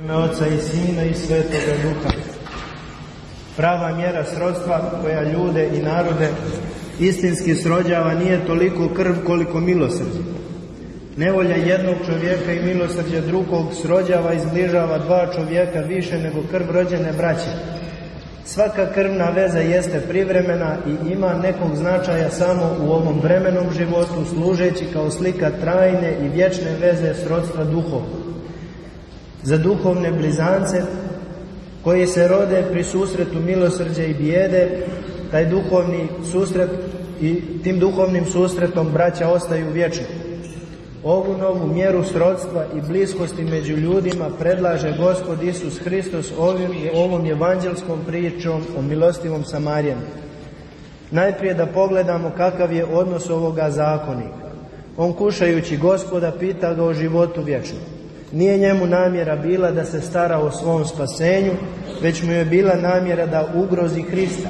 ime Oca i Sina i Svetoga Duha. Prava mjera srodstva koja ljude i narode istinski srođava nije toliko krv koliko milosrđe. Nevolja jednog čovjeka i milosrđe drugog srođava i zbližava dva čovjeka više nego krv rođene braće. Svaka krvna veza jeste privremena i ima nekog značaja samo u ovom vremenom životu, služeći kao slika trajne i vječne veze srodstva duhovnog. Za duhovne blizance koji se rode pri susretu milosrđa i bijede, taj duhovni susret i tim duhovnim susretom braća ostaju vječno. Ovu novu mjeru srodstva i bliskosti među ljudima predlaže Gospod Isus Hristos ovom evanđelskom pričom o milostivom Samarjanu. Najprije da pogledamo kakav je odnos ovoga zakonika. On, kušajući Gospoda, pita ga o životu vječnom. Nije njemu namjera bila da se stara o svom spasenju, već mu je bila namjera da ugrozi Hrista.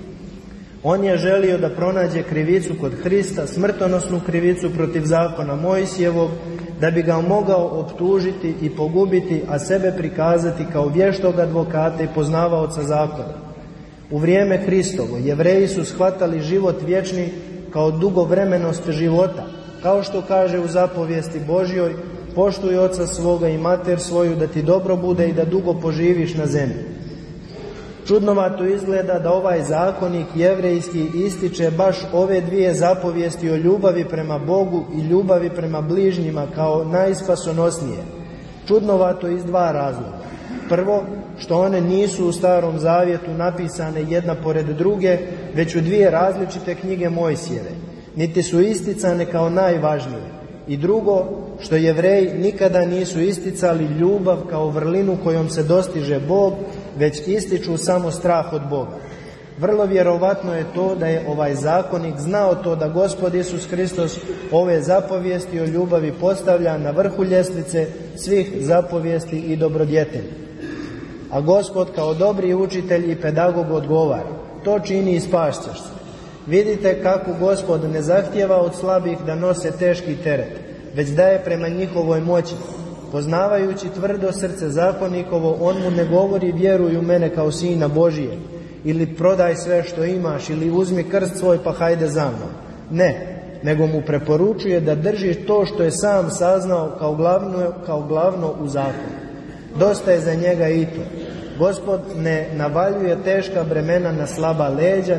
On je želio da pronađe krivicu kod Hrista, smrtonosnu krivicu protiv zakona Mojsijevog, da bi ga mogao optužiti i pogubiti, a sebe prikazati kao vještog advokata i poznavaoca zakona. U vrijeme Hristovo Jevreji su shvatali život vječni kao dugovremenost života, kao što kaže u zapovijesti Božjoj: poštuj oca svoga i mater svoju, da ti dobro bude i da dugo poživiš na zemlji. Čudnovato izgleda da ovaj zakonik jevrejski ističe baš ove dvije zapovijesti o ljubavi prema Bogu i ljubavi prema bližnjima kao najspasonosnije. Čudnovato iz dva razloga. Prvo, što one nisu u Starom Zavjetu napisane jedna pored druge, već u dvije različite knjige Mojsijeve, niti su isticane kao najvažnije. I drugo, što Jevreji nikada nisu isticali ljubav kao vrlinu kojom se dostiže Bog, već ističu samo strah od Boga. Vrlo vjerovatno je to da je ovaj zakonik znao to da Gospod Isus Hristos ove zapovijesti o ljubavi postavlja na vrhu ljestvice svih zapovijesti i dobrodjetelja. A Gospod kao dobri učitelj i pedagog odgovara: to čini i spast ćeš se. Vidite kako Gospod ne zahtijeva od slabih da nose teški teret, već daje prema njihovoj moći. Poznavajući tvrdo srce zakonikovo, on mu ne govori: vjeruj u mene kao sina Božije, ili prodaj sve što imaš, ili uzmi krst svoj pa hajde za mnom. Ne, nego mu preporučuje da drži to što je sam saznao kao glavno u zakonu. Dosta je za njega i to. Gospod ne navaljuje teška bremena na slaba leđa,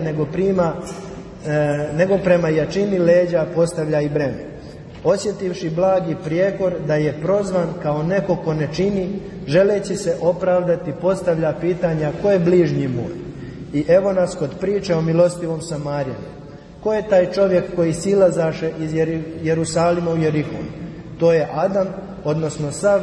nego prema jačini leđa postavlja i breme. Osjetivši blagi prijekor da je prozvan kao neko ko ne čini, želeći se opravdati, postavlja pitanja: ko je bližnji moj? I evo nas kod priče o milostivom Samarjanu. Ko je taj čovjek koji silazaše iz Jerusalima u Jerihon? To je Adam, odnosno sav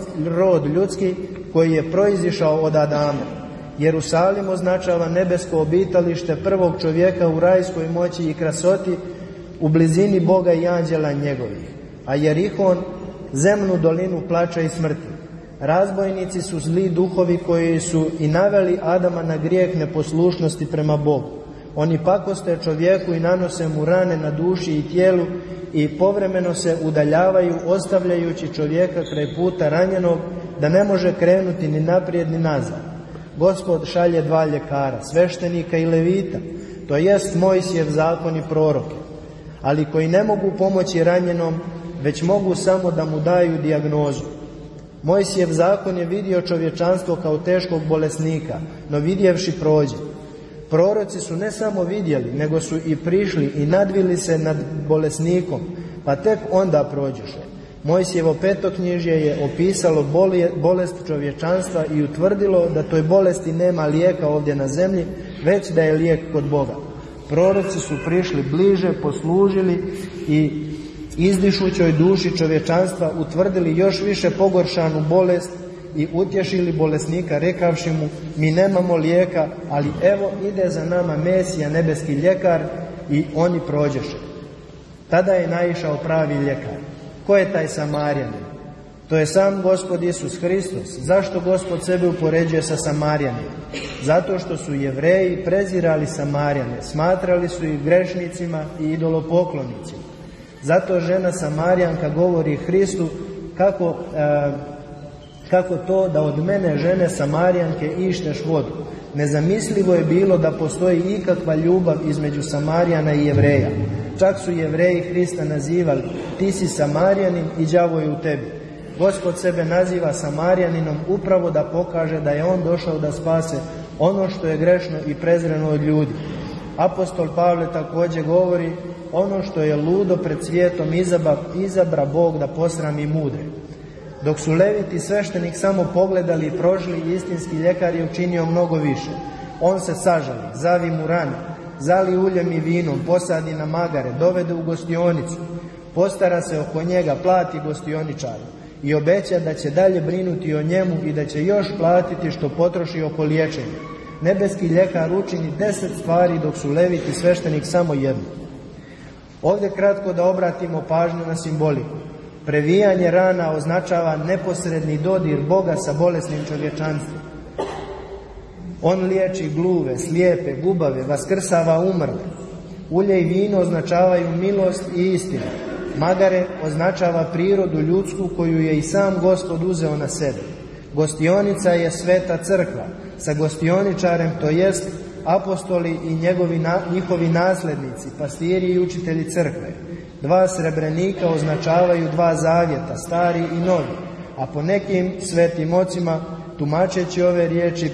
rod ljudski koji je proizišao od Adama. Jerusalim označava nebesko obitalište prvog čovjeka u rajskoj moći i krasoti, u blizini Boga i anđela njegovih, a Jerihon zemnu dolinu plača i smrti. Razbojnici su zli duhovi koji su i naveli Adama na grijeh neposlušnosti prema Bogu. Oni pakoste čovjeku i nanose mu rane na duši i tijelu i povremeno se udaljavaju, ostavljajući čovjeka kraj puta ranjenog, da ne može krenuti ni naprijed ni nazad. Gospod šalje dva ljekara, sveštenika i levita, to jest Mojsijev zakon i proroke, ali koji ne mogu pomoći ranjenom, već mogu samo da mu daju dijagnozu. Mojsijev zakon je vidio čovječanstvo kao teškog bolesnika, no vidjevši prođe. Proroci su ne samo vidjeli, nego su i prišli i nadvili se nad bolesnikom, pa tek onda prođuše. Mojsijevo petoknjižje je opisalo bolest čovječanstva i utvrdilo da toj bolesti nema lijeka ovdje na zemlji, već da je lijek kod Boga. Proroci su prišli bliže, poslužili i izdišućoj duši čovječanstva utvrdili još više pogoršanu bolest i utješili bolesnika rekavši mu: mi nemamo lijeka, ali evo ide za nama Mesija, nebeski ljekar, i oni prođeše. Tada je naišao pravi ljekar. Ko je taj Samarjanin? To je sam Gospod Isus Hristos. Zašto Gospod sebe upoređuje sa Samarjanima? Zato što su Jevreji prezirali Samarjane, smatrali su ih grešnicima i idolopoklonicima. Zato žena Samarjanka govori Hristu kako kako to da od mene, žene Samarijanke, išteš vodu? Nezamislivo je bilo da postoji ikakva ljubav između Samarijana i Jevreja. Čak su Jevreji Hrista nazivali: ti si Samarijanin i đavo je u tebi. Gospod sebe naziva Samarijaninom upravo da pokaže da je on došao da spase ono što je grešno i prezreno od ljudi. Apostol Pavle također govori: ono što je ludo pred svijetom izabra Bog da posrami mudre. Dok su Leviti sveštenik samo pogledali i prožili, istinski ljekar je učinio mnogo više. On se sažali, zavi mu rane, zali uljem i vinom, posadi na magare, dovede u gostionicu, postara se oko njega, plati gostioničaru i obeća da će dalje brinuti o njemu i da će još platiti što potroši oko liječenja. Nebeski ljekar učini 10 stvari, dok su Leviti sveštenik samo jednu. Ovdje kratko da obratimo pažnju na simboliku. Previjanje rana označava neposredni dodir Boga sa bolesnim čovječanstvom. On liječi gluve, slijepe, gubave, vaskrsava umrle. Ulje i vino označavaju milost i istinu. Magare označava prirodu ljudsku koju je i sam Gospod uzeo na sebe. Gostionica je sveta crkva sa gostioničarem, to jest apostoli i njihovi naslednici, pastiri i učitelji crkve. 2 srebrenika označavaju 2 zavjeta, stari i novi, a po nekim svetim ocima, tumačeći ove riječi,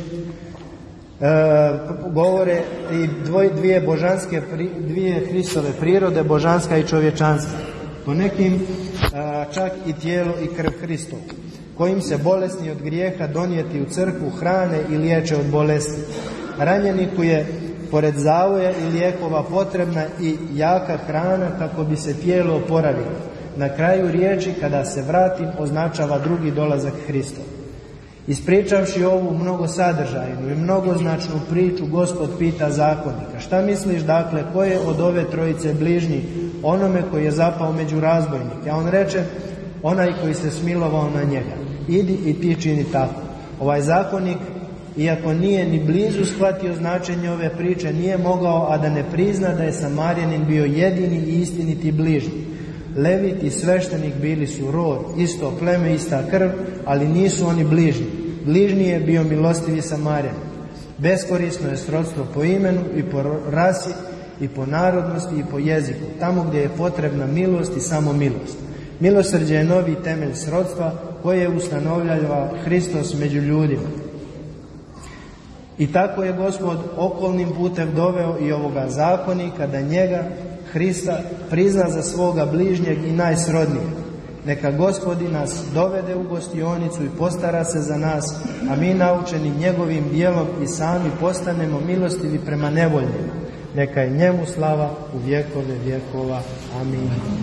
govore i dvije Hristove prirode, božanska i čovječanska. Po nekim čak i tijelo i krv Hristovu, kojim se bolesni od grijeha donijeti u crkvu hrane i liječe od bolesti. Ranjeniku je pored zavoja i lijekova potrebna i jaka hrana kako bi se tijelo oporavilo. Na kraju riječi, kada se vratim, označava drugi dolazak Hristov. Ispričavši ovu mnogo sadržajnu i mnogoznačnu priču, Gospod pita zakonika: šta misliš, dakle, ko je od ove trojice bližnji onome koji je zapao među razbojnike? A on reče: onaj koji se smilovao na njega. Idi i ti čini tako. Ovaj zakonik, iako nije ni blizu shvatio značenje ove priče, nije mogao a da ne prizna da je Samarijanin bio jedini i istiniti bližnji. Levit i sveštenik bili su rod, isto pleme, ista krv, ali nisu oni bližnji. Bližnji je bio milostivi Samarijanin. Beskorisno je srodstvo po imenu i po rasi i po narodnosti i po jeziku, tamo gdje je potrebna milost i samo milost. Milosrđe je novi temelj srodstva koje ustanovljava Hristos među ljudima. I tako je Gospod okolnim putem doveo i ovoga zakonika da njega, Hrista, prizna za svoga bližnjeg i najsrodnijeg. Neka Gospodi nas dovede u gostionicu i postara se za nas, a mi naučeni njegovim djelom i sami postanemo milostivi prema nevoljnima. Neka je njemu slava u vjekove vjekova. Amin.